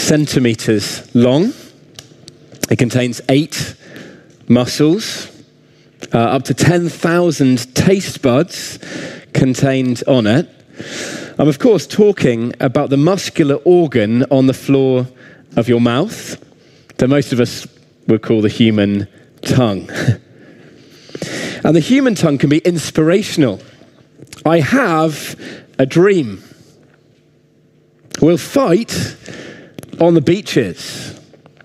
centimeters long. It contains 8 muscles, up to 10,000 taste buds contained on it. I'm, of course, talking about the muscular organ on the floor of your mouth that most of us would call the human tongue. And the human tongue can be inspirational. I have a dream. We'll fight on the beaches.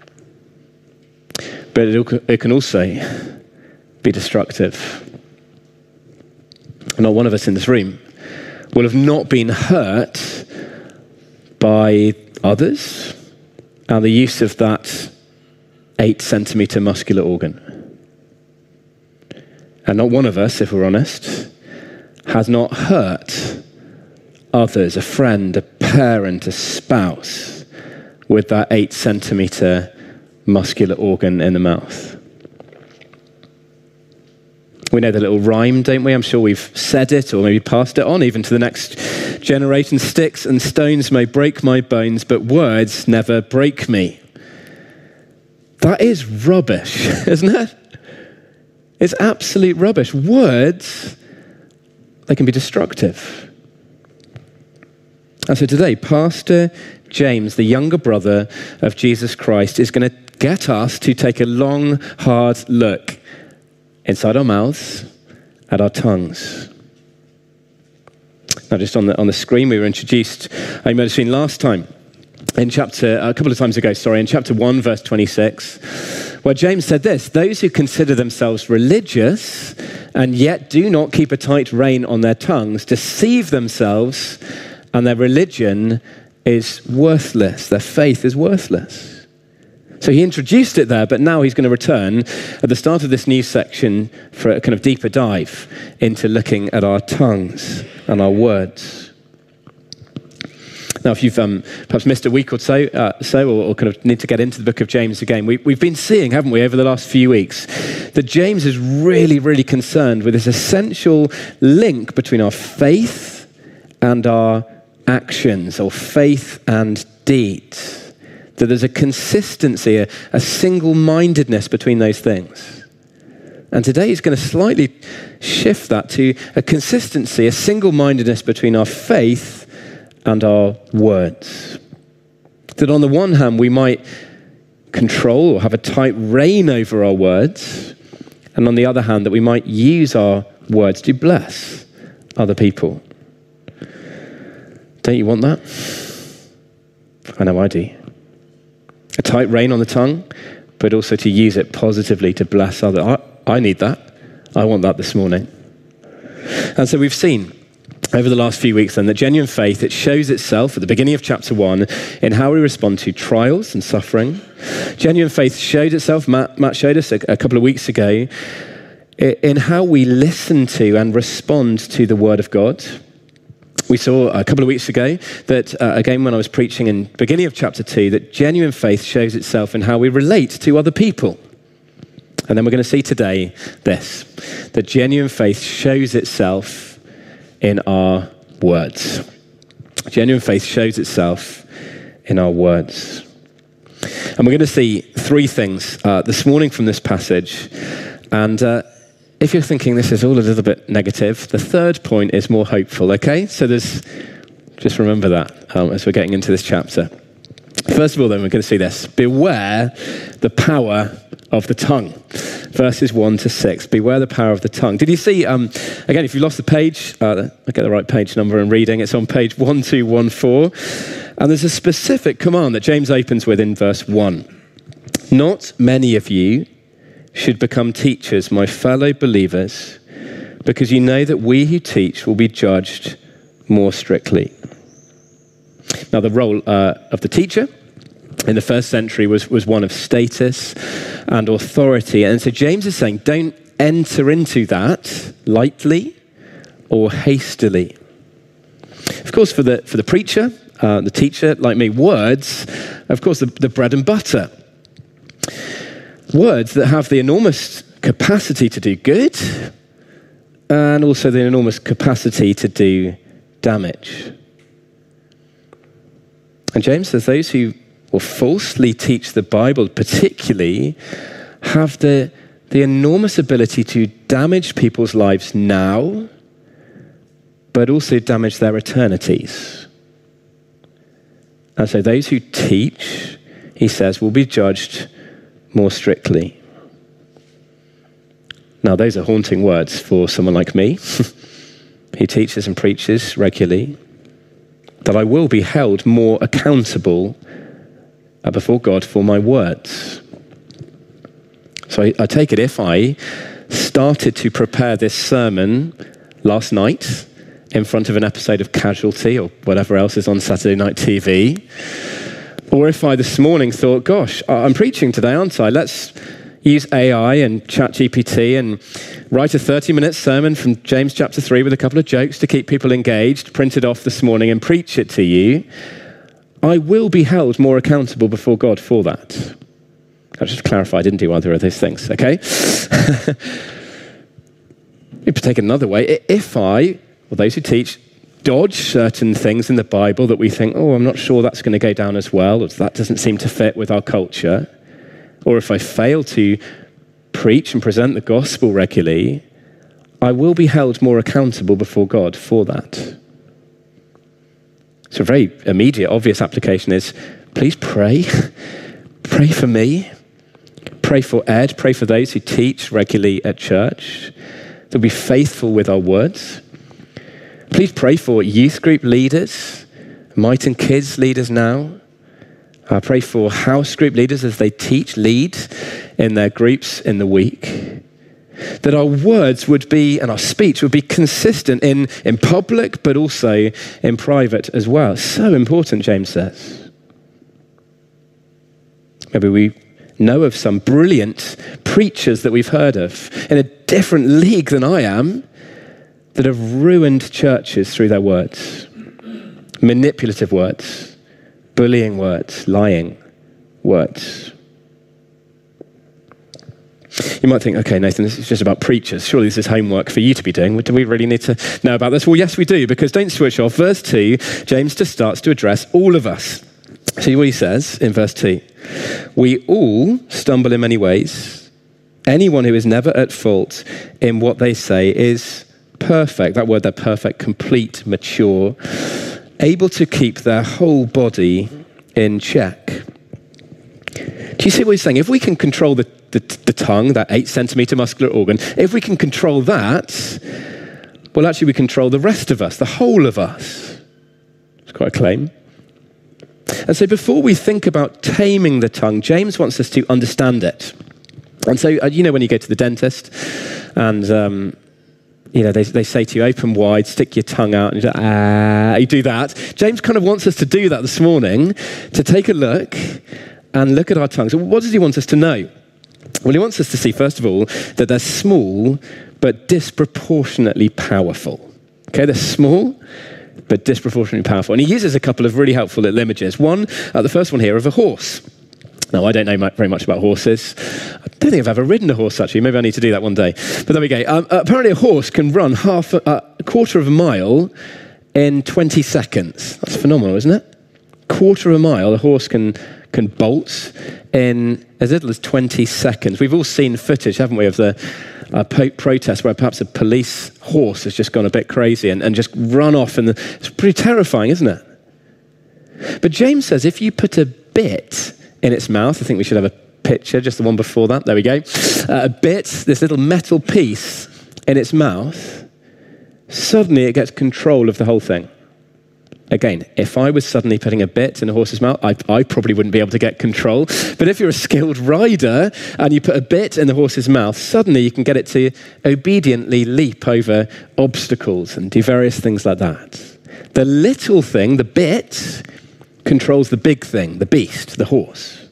But it can also be destructive. Not one of us in this room will have not been hurt by others and the use of that 8-centimeter muscular organ. And not one of us, if we're honest, has not hurt others, a friend, a parent, a spouse, with that 8-centimeter muscular organ in the mouth. We know the little rhyme, don't we? I'm sure we've said it or maybe passed it on even to the next generation. Sticks and stones may break my bones, but words never break me. That is rubbish, isn't it? It's absolute rubbish. Words, they can be destructive. And so today, Pastor James, the younger brother of Jesus Christ, is going to get us to take a long, hard look inside our mouths, at our tongues. Now, just on the screen, we were introduced, you might have seen last time, a couple of times ago, in chapter 1, verse 26, where James said this: those who consider themselves religious and yet do not keep a tight rein on their tongues deceive themselves, and their religion is worthless. Their faith is worthless. So he introduced it there, but now he's going to return at the start of this new section for a kind of deeper dive into looking at our tongues and our words. Now, if you've perhaps missed a week or so, or kind of need to get into the book of James again, we've been seeing, haven't we, over the last few weeks, that James is really, really concerned with this essential link between our faith and our actions, or faith and deeds. That there's a consistency, a single-mindedness between those things. And today he's going to slightly shift that to a consistency, a single-mindedness between our faith and our words. That on the one hand, we might control or have a tight rein over our words, and on the other hand, that we might use our words to bless other people. Don't you want that? I know I do. A tight rein on the tongue, but also to use it positively to bless others. I need that. I want that this morning. And so we've seen over the last few weeks then that genuine faith, it shows itself at the beginning of chapter 1 in how we respond to trials and suffering. Genuine faith showed itself, Matt showed us a couple of weeks ago, in how we listen to and respond to the word of God. We saw a couple of weeks ago that, again, when I was preaching in the beginning of chapter 2, that genuine faith shows itself in how we relate to other people. And then we're going to see today this, that genuine faith shows itself in our words. Genuine faith shows itself in our words. And we're going to see 3 things this morning from this passage. And if you're thinking this is all a little bit negative, the third point is more hopeful, okay? So just remember that as we're getting into this chapter. First of all, then, we're going to see this. Beware the power of the tongue. Verses 1 to 6. Beware the power of the tongue. Did you see, again, if you lost the page, I get the right page number and reading. It's on page 1214. And there's a specific command that James opens with in verse 1. Not many of you should become teachers, my fellow believers, because you know that we who teach will be judged more strictly. Now, the role of the teacher in the first century was one of status and authority. And so James is saying, don't enter into that lightly or hastily. Of course, for the preacher, the teacher, like me, words, of course, the bread and butter. Words that have the enormous capacity to do good and also the enormous capacity to do damage. And James says those who or falsely teach the Bible particularly have the enormous ability to damage people's lives now, but also damage their eternities. And so those who teach, he says, will be judged more strictly. Now, those are haunting words for someone like me, who teaches and preaches regularly, that I will be held more accountable before God for my words. So I take it if I started to prepare this sermon last night in front of an episode of Casualty or whatever else is on Saturday night TV, or if I this morning thought, gosh, I'm preaching today, aren't I? Let's use AI and ChatGPT and write a 30-minute sermon from James chapter 3 with a couple of jokes to keep people engaged, print it off this morning and preach it to you, I will be held more accountable before God for that. I just clarify, I didn't do either of those things, okay? Maybe take it another way. If I, or those who teach, dodge certain things in the Bible that we think, oh, I'm not sure that's going to go down as well, or that doesn't seem to fit with our culture, or if I fail to preach and present the gospel regularly, I will be held more accountable before God for that. So a very immediate, obvious application is, please pray. Pray for me. Pray for Ed. Pray for those who teach regularly at church. They'll be faithful with our words. Please pray for youth group leaders, Mite and Kids leaders now. I pray for house group leaders as they lead in their groups in the week. That our words would be, and our speech would be consistent in public, but also in private as well. So important, James says. Maybe we know of some brilliant preachers that we've heard of in a different league than I am that have ruined churches through their words. Manipulative words. Bullying words, lying words. You might think, okay, Nathan, this is just about preachers. Surely this is homework for you to be doing. Do we really need to know about this? Well, yes, we do, because don't switch off. Verse 2, James just starts to address all of us. See what he says in verse 2. We all stumble in many ways. Anyone who is never at fault in what they say is perfect. That word there, perfect, complete, mature, able to keep their whole body in check. Do you see what he's saying? If we can control the tongue, that 8-centimeter muscular organ, if we can control that, well, actually we control the rest of us, the whole of us. It's quite a claim. And so before we think about taming the tongue, James wants us to understand it. And so, you know, when you go to the dentist and they say to you, open wide, stick your tongue out, and you do that. James kind of wants us to do that this morning, to take a look and look at our tongues. So what does he want us to know? Well, he wants us to see, first of all, that they're small, but disproportionately powerful. Okay, they're small, but disproportionately powerful. And he uses a couple of really helpful little images. One, the first one here, of a horse. Now, I don't know very much about horses. I don't think I've ever ridden a horse, actually. Maybe I need to do that one day. But there we go. Apparently, a horse can run a quarter of a mile in 20 seconds. That's phenomenal, isn't it? Quarter of a mile, a horse can bolt in as little as 20 seconds. We've all seen footage, haven't we, of the protest where perhaps a police horse has just gone a bit crazy and just run off. And it's pretty terrifying, isn't it? But James says if you put a bit in its mouth, I think we should have a picture, just the one before that. There we go. A bit, this little metal piece in its mouth, suddenly it gets control of the whole thing. Again, if I was suddenly putting a bit in a horse's mouth, I probably wouldn't be able to get control. But if you're a skilled rider and you put a bit in the horse's mouth, suddenly you can get it to obediently leap over obstacles and do various things like that. The little thing, the bit, controls the big thing, the beast, the horse.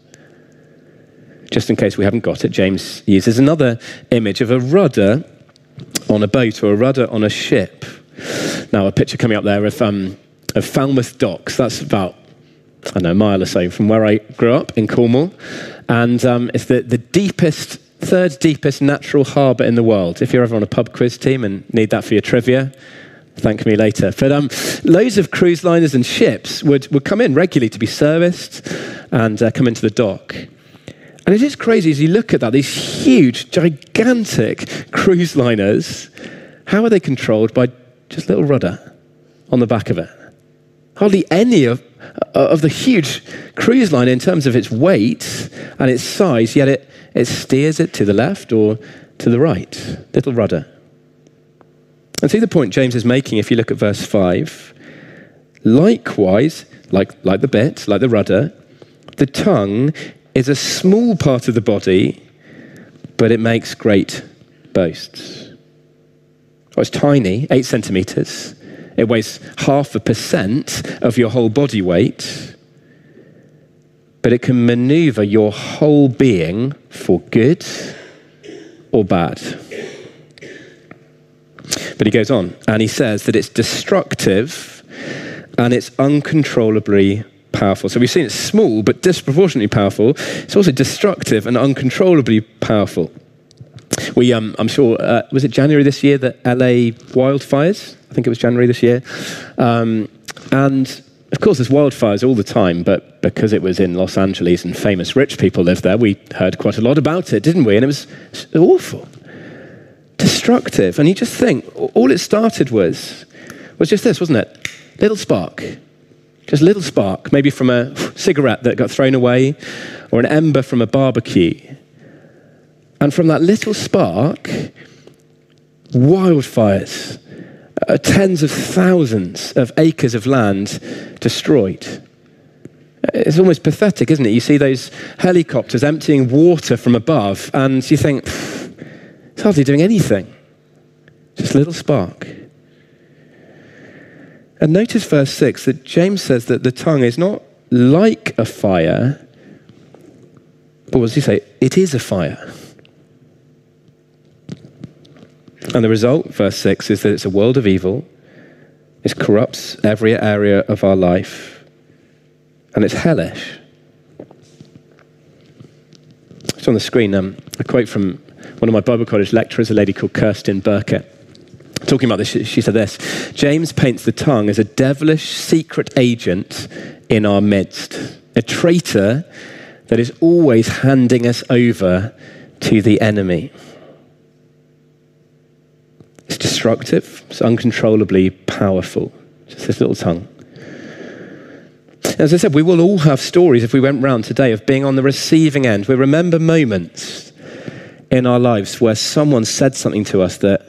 Just in case we haven't got it, James uses another image of a rudder on a boat or a rudder on a ship. Now, a picture coming up there of Falmouth Docks. That's about, I don't know, a mile or so from where I grew up in Cornwall. And it's the deepest, third deepest natural harbour in the world. If you're ever on a pub quiz team and need that for your trivia, thank me later. But loads of cruise liners and ships would come in regularly to be serviced. and come into the dock. And it is crazy as you look at that, these huge, gigantic cruise liners, how are they controlled by just a little rudder on the back of it? Hardly any of the huge cruise line in terms of its weight and its size, yet it steers it to the left or to the right. Little rudder. And see the point James is making if you look at verse 5. Likewise, like the bit, like the rudder, the tongue is a small part of the body, but it makes great boasts. Oh, it's tiny, 8 centimeters. It weighs 0.5% of your whole body weight, but it can maneuver your whole being for good or bad. But he goes on, and he says that it's destructive and it's uncontrollably powerful. So we've seen it's small, but disproportionately powerful. It's also destructive and uncontrollably powerful. I'm sure, was it January this year, the LA wildfires? I think it was January this year. And of course, there's wildfires all the time, but because it was in Los Angeles and famous rich people lived there, we heard quite a lot about it, didn't we? And it was awful. Destructive. And you just think, all it started was just this, wasn't it? Little spark. Just a little spark, maybe from a cigarette that got thrown away or an ember from a barbecue. And from that little spark, wildfires, tens of thousands of acres of land destroyed. It's almost pathetic, isn't it? You see those helicopters emptying water from above and you think, it's hardly doing anything. Just a little spark. And notice verse 6 that James says that the tongue is not like a fire, but what does he say? It is a fire. And the result, verse 6, is that it's a world of evil. It corrupts every area of our life. And it's hellish. It's on the screen, a quote from one of my Bible college lecturers, a lady called Kirsten Burkett. Talking about this, she said this: James paints the tongue as a devilish secret agent in our midst, a traitor that is always handing us over to the enemy. It's destructive, it's uncontrollably powerful, just this little tongue. As I said, we will all have stories if we went round today of being on the receiving end. We remember moments in our lives where someone said something to us that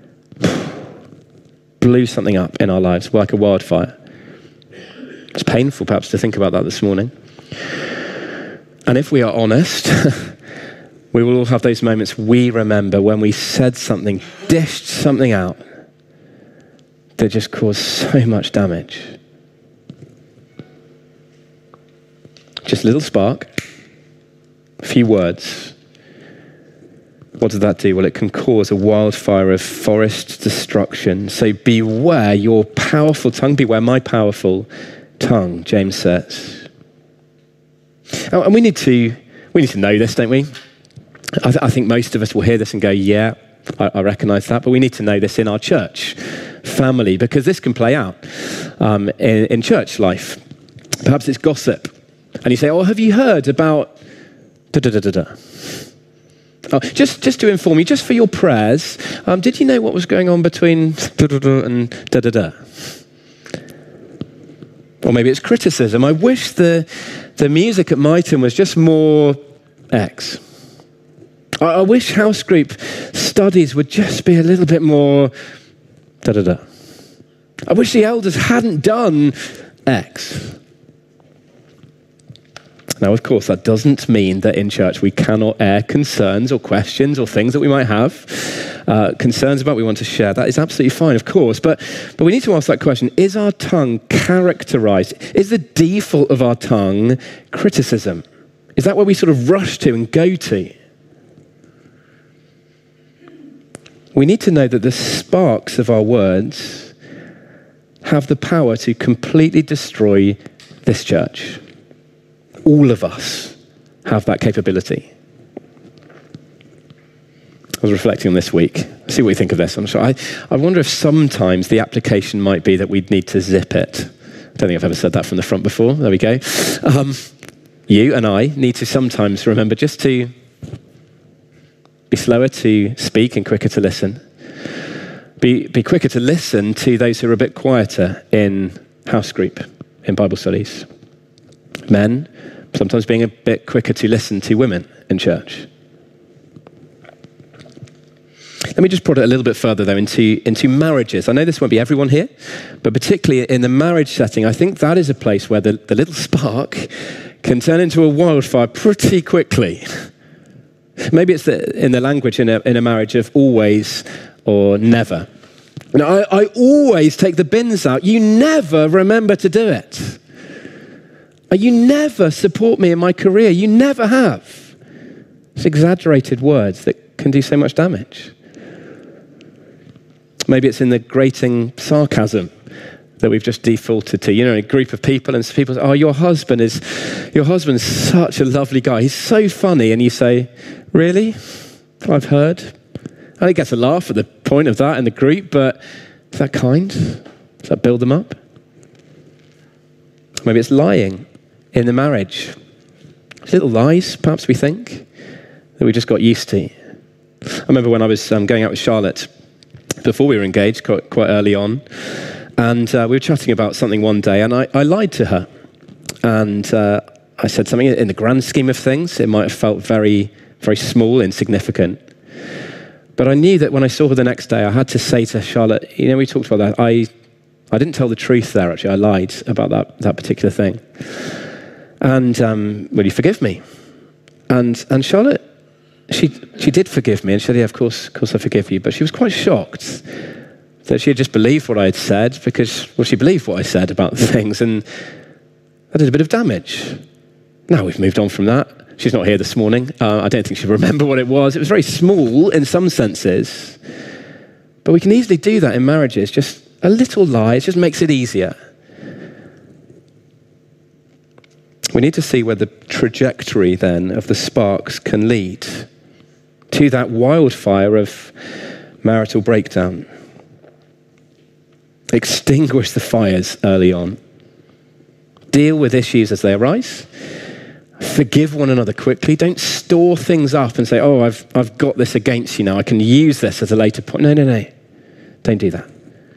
blew something up in our lives like a wildfire. It's painful perhaps to think about that this morning. And if we are honest, we will all have those moments we remember when we said something, dished something out that just caused so much damage. Just a little spark, a few words. What does that do? Well, it can cause a wildfire of forest destruction. So beware your powerful tongue, beware my powerful tongue, James says. And we need to know this, don't we? I think most of us will hear this and go, yeah, I recognize that, but we need to know this in our church family, because this can play out in church life. Perhaps it's gossip. And you say, oh, have you heard about da-da-da-da-da? Oh, just to inform you, just for your prayers, did you know what was going on between da-da-da and da-da-da? Or maybe it's criticism. I wish the music at Myton was just more X. I wish house group studies would just be a little bit more da-da-da. I wish the elders hadn't done X. Now, of course, that doesn't mean that in church we cannot air concerns or questions or things that we might have, concerns about we want to share. That is absolutely fine, of course. But we need to ask that question, is our tongue characterized? Is the default of our tongue criticism? Is that where we sort of rush to and go to? We need to know that the sparks of our words have the power to completely destroy this church. All of us have that capability. I was reflecting on this week. See what you think of this. I'm sorry. I wonder if sometimes the application might be that we'd need to zip it. I don't think I've ever said that from the front before. There we go. you and I need to sometimes remember just to be slower to speak and quicker to listen. Be quicker to listen to those who are a bit quieter in house group, in Bible studies. Men, sometimes being a bit quicker to listen to women in church. Let me just prod it a little bit further, though, into marriages. I know this won't be everyone here, but particularly in the marriage setting, I think that is a place where the little spark can turn into a wildfire pretty quickly. Maybe it's in the language in a marriage of always or never. Now, I always take the bins out. You never remember to do it. You never support me in my career. You never have. It's exaggerated words that can do so much damage. Maybe it's in the grating sarcasm that we've just defaulted to. You know, a group of people and people say, oh, your husband's such a lovely guy. He's so funny. And you say, really? I've heard. And it gets a laugh at the point of that in the group, but is that kind? Does that build them up? Maybe it's lying in the marriage. Little lies, perhaps we think, that we just got used to. I remember when I was going out with Charlotte, before we were engaged, quite early on, and we were chatting about something one day, and I lied to her. And I said something, in the grand scheme of things, it might have felt very, very small, insignificant. But I knew that when I saw her the next day, I had to say to Charlotte, you know, we talked about that. I didn't tell the truth there, actually. I lied about that particular thing. And will you forgive me? And Charlotte, she did forgive me, and she said, yeah, of course I forgive you. But she was quite shocked that she had just believed what I had said because, well, she believed what I said about things, and that did a bit of damage. Now we've moved on from that. She's not here this morning. I don't think she'll remember what it was. It was very small in some senses. But we can easily do that in marriages. Just a little lie, it just makes it easier. We need to see where the trajectory then of the sparks can lead to that wildfire of marital breakdown. Extinguish the fires early on. Deal with issues as they arise. Forgive one another quickly. Don't store things up and say, oh, I've got this against you now. I can use this at a later point. No. Don't do that.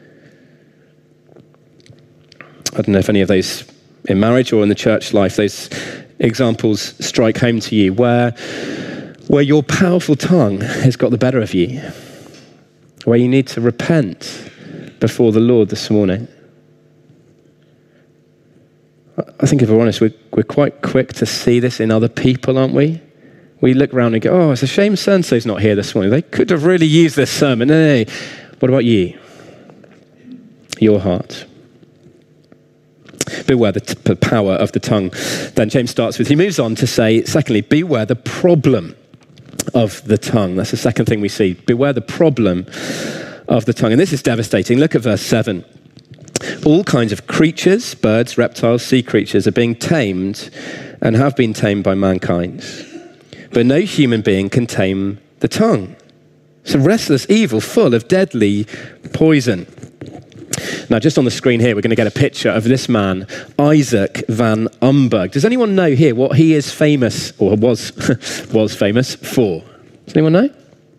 I don't know if any of those in marriage or in the church life, those examples strike home to you where your powerful tongue has got the better of you, where you need to repent before the Lord this morning. I think if we're honest, we're quite quick to see this in other people, aren't we? We look around and go, oh, it's a shame so-and-so's not here this morning. They could have really used this sermon. No. What about you? Your heart. Beware the power of the tongue. Then James starts with, he moves on to say, secondly, beware the problem of the tongue. That's the second thing we see. Beware the problem of the tongue. And this is devastating. Look at verse 7. All kinds of creatures, birds, reptiles, sea creatures are being tamed and have been tamed by mankind. But no human being can tame the tongue. It's a restless evil full of deadly poison. Now, just on the screen here, we're going to get a picture of this man, Isaac van Umburg. Does anyone know here what he is famous, or was famous for? Does anyone know?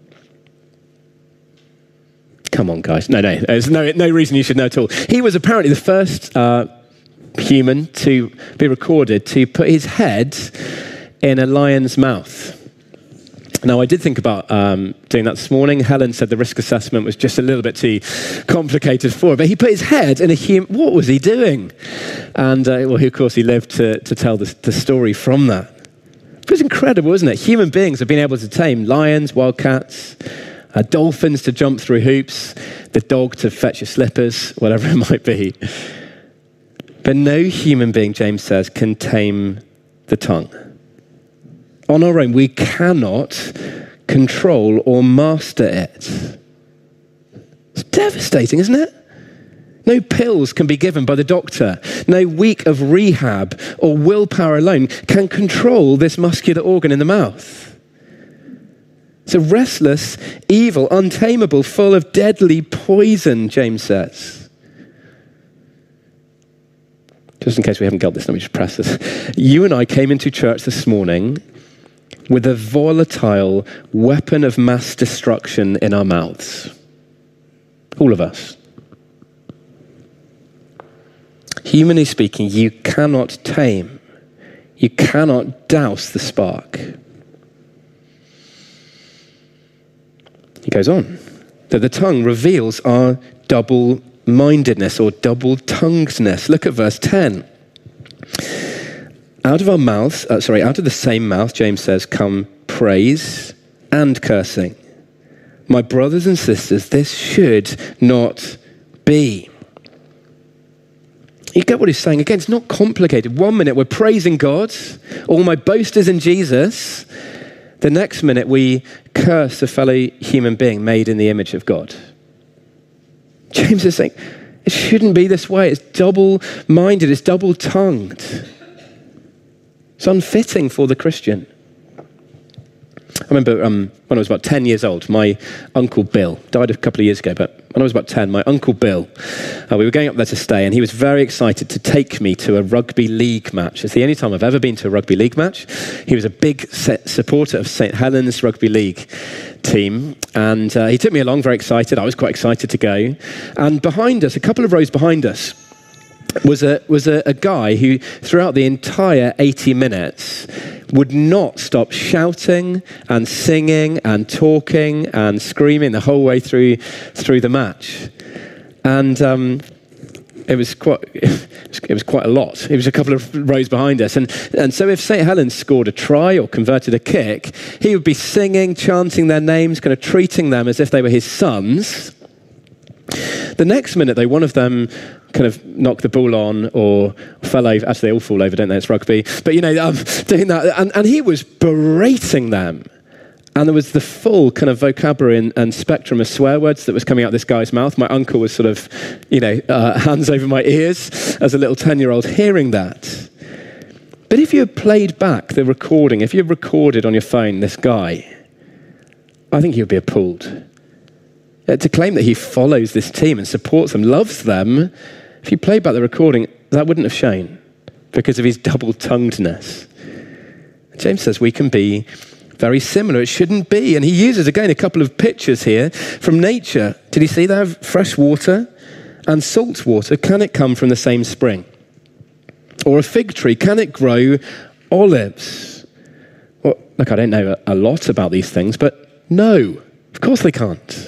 Come on, guys. No. There's no reason you should know at all. He was apparently the first human to be recorded to put his head in a lion's mouth. Now, I did think about doing that this morning. Helen said the risk assessment was just a little bit too complicated for her. But he put his head in a human... What was he doing? And, of course, he lived to tell the story from that. It was incredible, wasn't it? Human beings have been able to tame lions, wildcats, dolphins to jump through hoops, the dog to fetch your slippers, whatever it might be. But no human being, James says, can tame the tongue. On our own, we cannot control or master it. It's devastating, isn't it? No pills can be given by the doctor. No week of rehab or willpower alone can control this muscular organ in the mouth. It's a restless, evil, untamable, full of deadly poison, James says. Just in case we haven't got this, let me just press this. You and I came into church this morning with a volatile weapon of mass destruction in our mouths. All of us. Humanly speaking, you cannot tame, you cannot douse the spark. He goes on, that the tongue reveals our double-mindedness or double-tonguedness. Look at verse 10. Out of the same mouth, James says, come praise and cursing. My brothers and sisters, this should not be. You get what he's saying? Again, it's not complicated. 1 minute we're praising God. All my boast is in Jesus. The next minute we curse a fellow human being made in the image of God. James is saying, it shouldn't be this way. It's double-minded. It's double-tongued. It's unfitting for the Christian. I remember when I was about 10 years old, my Uncle Bill died a couple of years ago, but when I was about 10, my Uncle Bill, we were going up there to stay, and he was very excited to take me to a rugby league match. It's the only time I've ever been to a rugby league match. He was a big supporter of St. Helens rugby league team, and he took me along, very excited. I was quite excited to go. And behind us, a couple of rows behind us, was a guy who, throughout the entire 80 minutes, would not stop shouting and singing and talking and screaming the whole way through the match. And it was quite a lot. It was a couple of rows behind us. And so if St. Helens scored a try or converted a kick, he would be singing, chanting their names, kind of treating them as if they were his sons. The next minute, though, one of them kind of knocked the ball on or fell over. Actually, they all fall over, don't they? It's rugby. But, doing that. And he was berating them. And there was the full kind of vocabulary and spectrum of swear words that was coming out this guy's mouth. My uncle was sort of, hands over my ears as a little 10-year-old hearing that. But if you had played back the recording, if you had recorded on your phone this guy, I think you'd be appalled. To claim that he follows this team and supports them, loves them, if you played back the recording, that wouldn't have shown because of his double-tonguedness. James says we can be very similar. It shouldn't be. And he uses, again, a couple of pictures here from nature. Did you see that? Fresh water and salt water. Can it come from the same spring? Or a fig tree, can it grow olives? Well, look, I don't know a lot about these things, but no, of course they can't.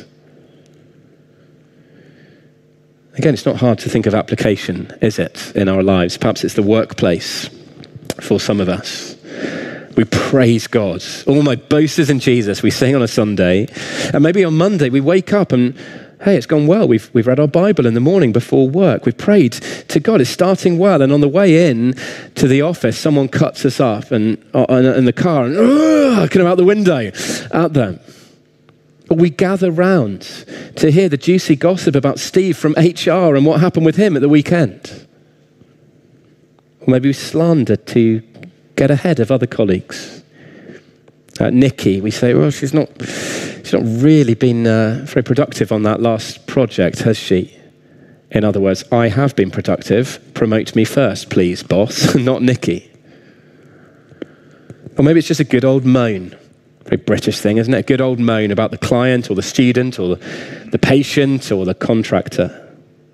Again, it's not hard to think of application, is it, in our lives? Perhaps it's the workplace for some of us. We praise God. All my boast is in Jesus. We sing on a Sunday. And maybe on Monday we wake up and, hey, it's gone well. We've read our Bible in the morning before work. We've prayed to God. It's starting well. And on the way in to the office, someone cuts us up in the car and kind of out the window at them. But we gather round to hear the juicy gossip about Steve from HR and what happened with him at the weekend. Or maybe we slander to get ahead of other colleagues. Nikki, we say, well, she's not really been very productive on that last project, has she? In other words, I have been productive. Promote me first, please, boss, not Nikki. Or maybe it's just a good old moan. Very British thing, isn't it? A good old moan about the client or the student or the patient or the contractor.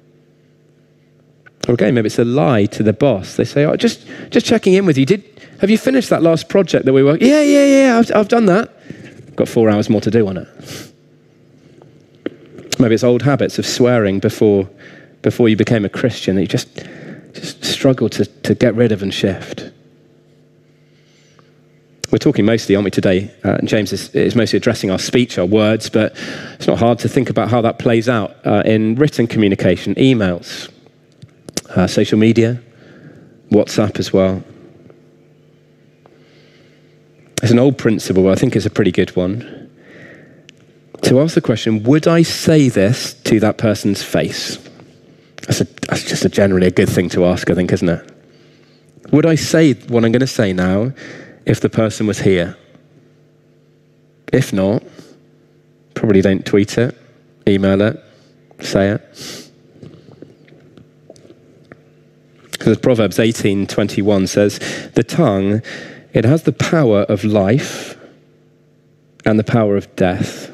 Or again, maybe it's a lie to the boss. They say, oh, just checking in with you. Have you finished that last project that we were? Yeah, I've done that. Got 4 hours more to do on it. Maybe it's old habits of swearing before you became a Christian that you just struggle to get rid of and shift. We're talking mostly, aren't we, today? James is mostly addressing our speech, our words, but it's not hard to think about how that plays out in written communication, emails, social media, WhatsApp as well. It's an old principle, but I think it's a pretty good one. To ask the question, would I say this to that person's face? That's just generally a good thing to ask, I think, isn't it? Would I say what I'm going to say now if the person was here? If not, probably don't tweet it, email it, say it. Because Proverbs 18:21 says, the tongue, it has the power of life and the power of death.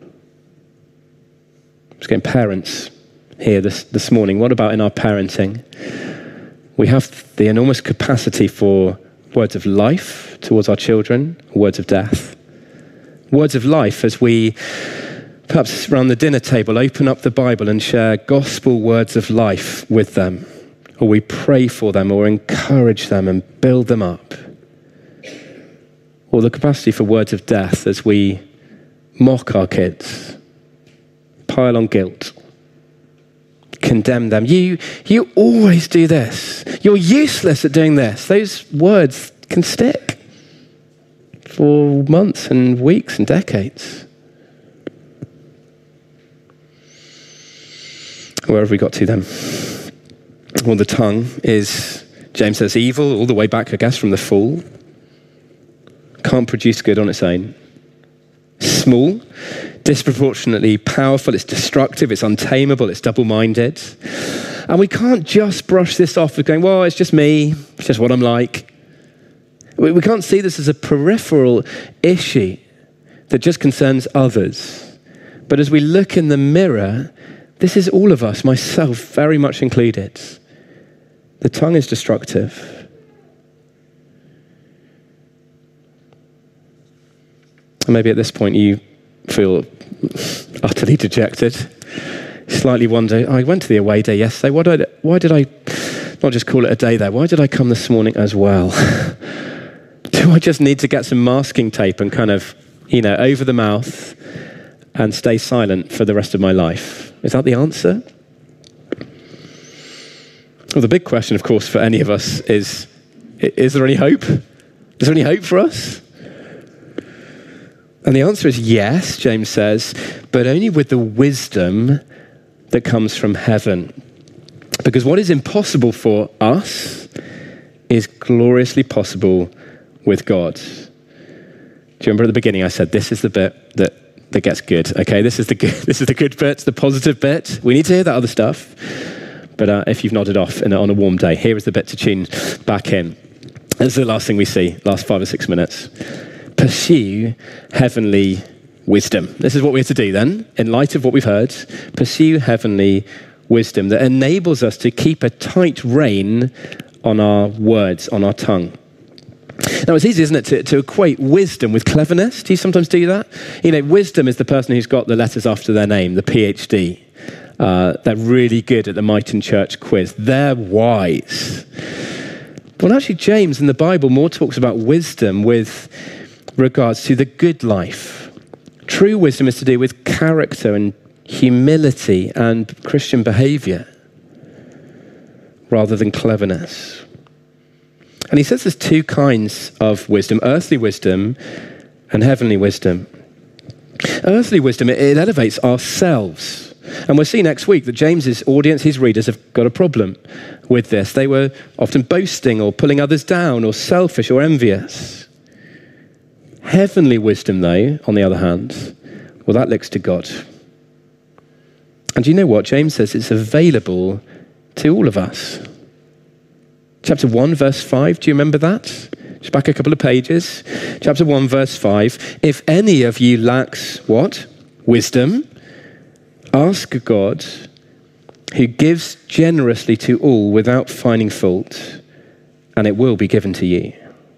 Just getting parents here this morning. What about in our parenting? We have the enormous capacity for words of life towards our children, words of death. Words of life as we, perhaps around the dinner table, open up the Bible and share gospel words of life with them. Or we pray for them or encourage them and build them up. Or the capacity for words of death as we mock our kids, pile on guilt, condemn them. You always do this. You're useless at doing this. Those words can stick for months and weeks and decades. Where have we got to then? Well, the tongue is, James says, evil all the way back, I guess, from the fall. Can't produce good on its own. Small, disproportionately powerful, it's destructive, it's untamable, it's double-minded. And we can't just brush this off with going, well, it's just me, it's just what I'm like. We can't see this as a peripheral issue that just concerns others. But as we look in the mirror, this is all of us, myself very much included. The tongue is destructive. And maybe at this point you feel utterly dejected. Slightly wonder, I went to the away day yesterday. Why did I not just call it a day there? Why did I come this morning as well? Do I just need to get some masking tape and kind of, over the mouth and stay silent for the rest of my life? Is that the answer? Well, the big question, of course, for any of us is there any hope? Is there any hope for us? And the answer is yes, James says, but only with the wisdom that comes from heaven. Because what is impossible for us is gloriously possible with God. Do you remember at the beginning I said, this is the bit that gets good, okay? This is the good bit, the positive bit. We need to hear that other stuff. But if you've nodded off on a warm day, here is the bit to tune back in. This is the last thing we see, last 5 or 6 minutes. Pursue heavenly wisdom. This is what we're to do then, in light of what we've heard. Pursue heavenly wisdom that enables us to keep a tight rein on our words, on our tongue. Now, it's easy, isn't it, to equate wisdom with cleverness? Do you sometimes do that? Wisdom is the person who's got the letters after their name, the PhD. They're really good at the Mighton Church quiz. They're wise. Well, actually, James in the Bible more talks about wisdom with regards to the good life. True wisdom is to do with character and humility and Christian behavior rather than cleverness. And he says there's 2 kinds of wisdom, earthly wisdom and heavenly wisdom. Earthly wisdom, it elevates ourselves. And we'll see next week that James's audience, his readers, have got a problem with this. They were often boasting or pulling others down or selfish or envious. Heavenly wisdom, though, on the other hand, well, that looks to God. And do you know what? James says it's available to all of us. Chapter 1, verse 5, do you remember that? Just back a couple of pages. Chapter 1, verse 5. If any of you lacks what? Wisdom. Ask God, who gives generously to all without finding fault, and it will be given to you.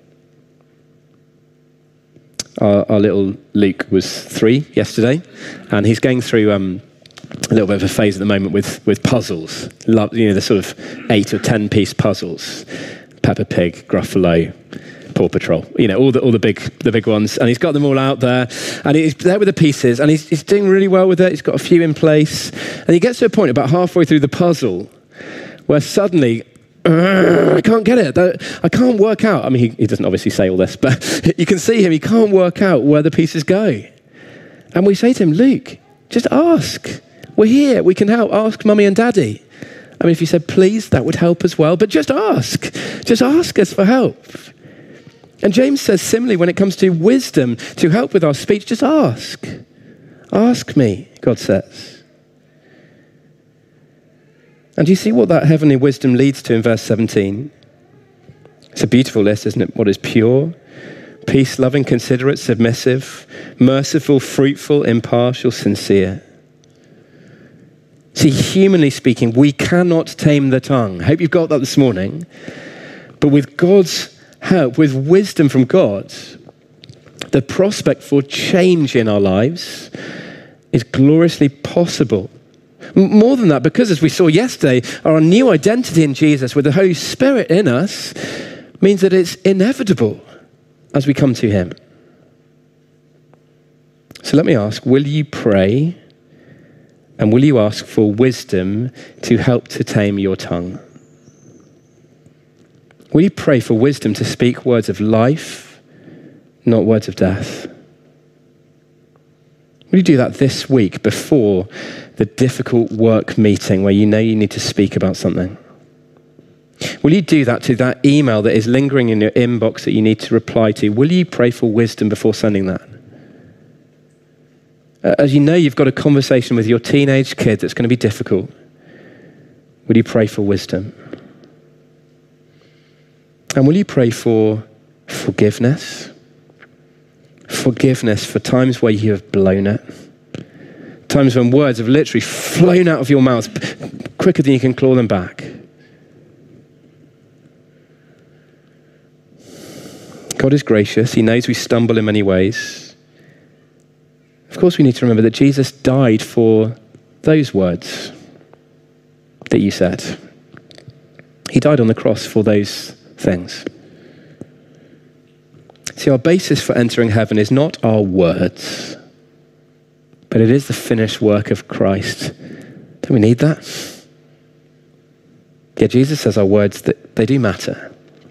Our little Luke was 3 yesterday, and he's going through a little bit of a phase at the moment with puzzles. The sort of 8 or 10 piece puzzles. Peppa Pig, Gruffalo, Paw Patrol, all the big ones. And he's got them all out there, and he's there with the pieces, and he's doing really well with it. He's got a few in place, and he gets to a point about halfway through the puzzle where suddenly, I can't get it. I can't work out. I mean, he doesn't obviously say all this, but you can see him. He can't work out where the pieces go. And we say to him, Luke, just ask. We're here. We can help. Ask Mummy and Daddy. I mean, if you said please, that would help as well. But just ask. Just ask us for help. And James says similarly when it comes to wisdom, to help with our speech, just ask. Ask me, God says. And do you see what that heavenly wisdom leads to in verse 17? It's a beautiful list, isn't it? What is pure, peace-loving, considerate, submissive, merciful, fruitful, impartial, sincere. See, humanly speaking, we cannot tame the tongue. I hope you've got that this morning. But with God's help, with wisdom from God, the prospect for change in our lives is gloriously possible. More than that, because as we saw yesterday, our new identity in Jesus with the Holy Spirit in us means that it's inevitable as we come to him. So let me ask, will you pray and will you ask for wisdom to help to tame your tongue? Will you pray for wisdom to speak words of life, not words of death? Will you do that this week before the difficult work meeting where you know you need to speak about something? Will you do that to that email that is lingering in your inbox that you need to reply to? Will you pray for wisdom before sending that? As you know you've got a conversation with your teenage kid that's going to be difficult, will you pray for wisdom? And will you pray for forgiveness? Forgiveness for times where you have blown it. Times when words have literally flown out of your mouth quicker than you can claw them back. God is gracious. He knows we stumble in many ways. Of course, we need to remember that Jesus died for those words that you said. He died on the cross for those things. See, our basis for entering heaven is not our words, but it is the finished work of Christ. Don't we need that? Yeah, Jesus says our words, that they do matter.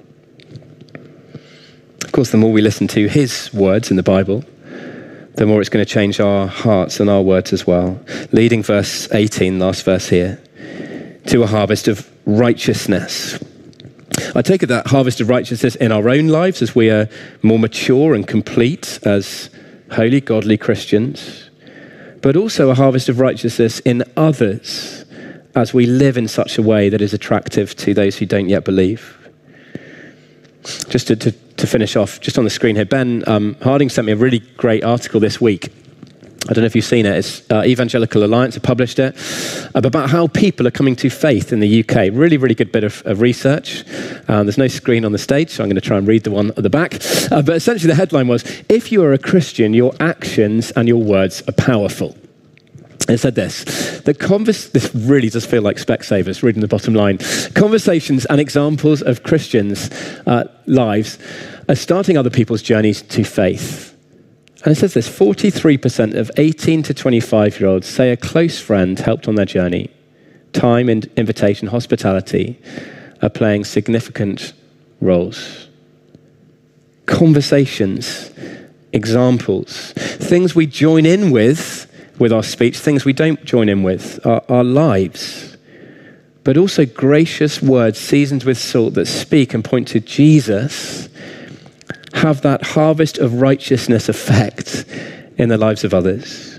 Of course, the more we listen to his words in the Bible, the more it's going to change our hearts and our words as well. Leading verse 18, last verse here, to a harvest of righteousness. I take it that harvest of righteousness in our own lives as we are more mature and complete as holy, godly Christians, but also a harvest of righteousness in others as we live in such a way that is attractive to those who don't yet believe. Just to finish off, just on the screen here, Ben Harding sent me a really great article this week. I don't know if you've seen it. It's Evangelical Alliance have published it about how people are coming to faith in the UK. Really, really good bit of research. There's no screen on the stage, so I'm going to try and read the one at the back. But essentially the headline was, if you are a Christian, your actions and your words are powerful. It said this really does feel like Specsavers, reading the bottom line. Conversations and examples of Christians' lives are starting other people's journeys to faith. And it says this, 43% of 18 to 25-year-olds say a close friend helped on their journey. Time, invitation, hospitality are playing significant roles. Conversations, examples, things we join in with our speech, things we don't join in with, our lives. But also gracious words seasoned with salt that speak and point to Jesus have that harvest of righteousness effect in the lives of others.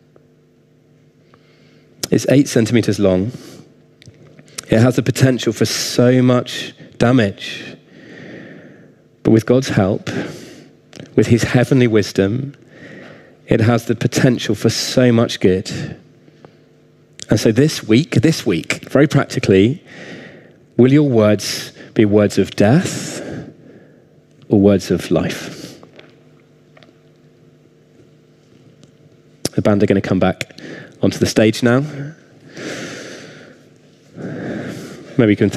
It's 8 centimeters long. It has the potential for so much damage. But with God's help, with his heavenly wisdom, it has the potential for so much good. And so this week, very practically, will your words be words of death or words of life? The band are going to come back onto the stage now. Maybe you can